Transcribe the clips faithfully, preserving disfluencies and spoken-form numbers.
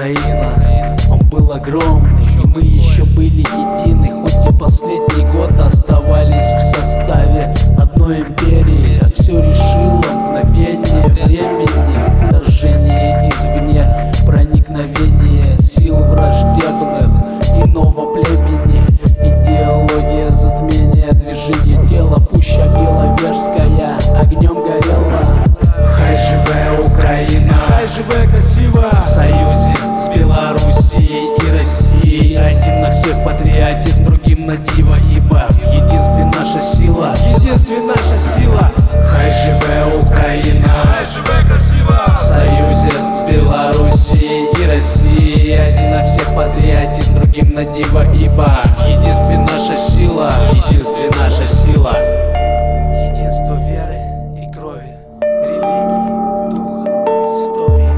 Украина. Он был огромный, и мы еще были едины, хоть и последний год оставались в составе одной империи. А все решило мгновение времени, вторжение извне, проникновение сил враждебных иного племени, идеология затмения, движение тела, пуща беловежская огнем горела. Хай живе Украина, Хай живе красиво, в союзе с Белоруссией и Россией. один на всех патриотизм, другим на диво, ибо в единстве наша сила, в единстве наша сила. Хай живе Украина, Хай живе красиво, в союзе с Белоруссией и Россией. один на всех патриотизм, другим на диво, ибо в единстве наша сила, в единстве наша сила. Единство веры и крови, религии, духа, истории.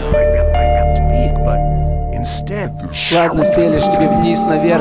Ладно, стелишь тебе вниз наверх.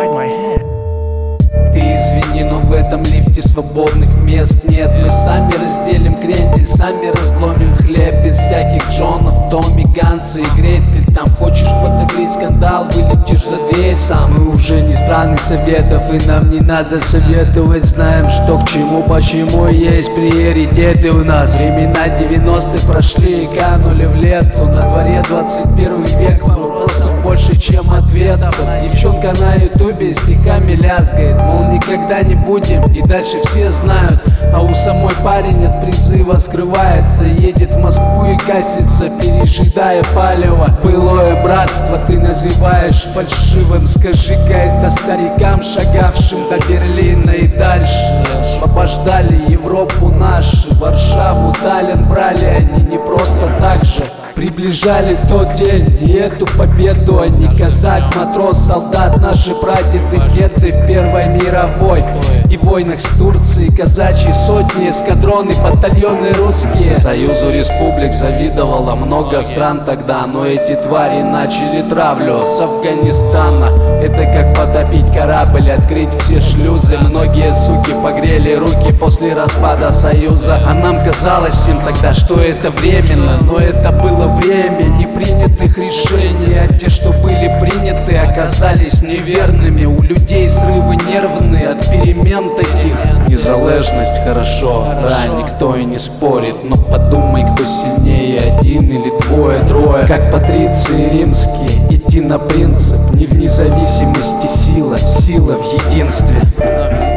Ты извини, но в этом лифте свободных мест нет. Мы сами разделим крендель, сами разломим хлеб. Без всяких Джонов, Томми, Ганса и Гретель. Там хочешь подогреть скандал, вылетишь за дверь сам. Мы уже не страны советов, и нам не надо советовать. Знаем, что к чему, почему есть приоритеты у нас. Времена девяностых прошли и канули в лету. На дворе двадцать первый век, вопросов больше, чем ответов. Девчонка на ютубе стихами лязгает, мол, никогда не будем, и дальше все знают. А у самой парень от призыва скрывается, едет в Москву и гасится, пережидая палево. Былое братство ты называешь фальшивым. Скажи-ка это старикам, шагавшим до Берлина и дальше. Освобождали Европу наши, Варшаву, Таллин брали они не просто так же. Приближали тот день и эту победу. Они казак, матрос, солдат, наши прадеды, деды в Первой мировой и войнах с Турцией, казачьи сотни, эскадроны, батальоны русские. Союзу республик завидовало много стран тогда, но эти твари начали травлю с Афганистана. Это как потопить корабль, открыть все шлюзы. Многие суки погрели руки после распада Союза. А нам казалось всем тогда, что это временно, но это было время непринятых решений, а те, что были приняты, оказались неверными. У людей срывы нервные от перемен таких. Незалежность хорошо, да, никто и не спорит, но подумай, кто сильнее, один или двое, трое. Как патриции римские, идти на принцип, не в независимости сила, сила в единстве.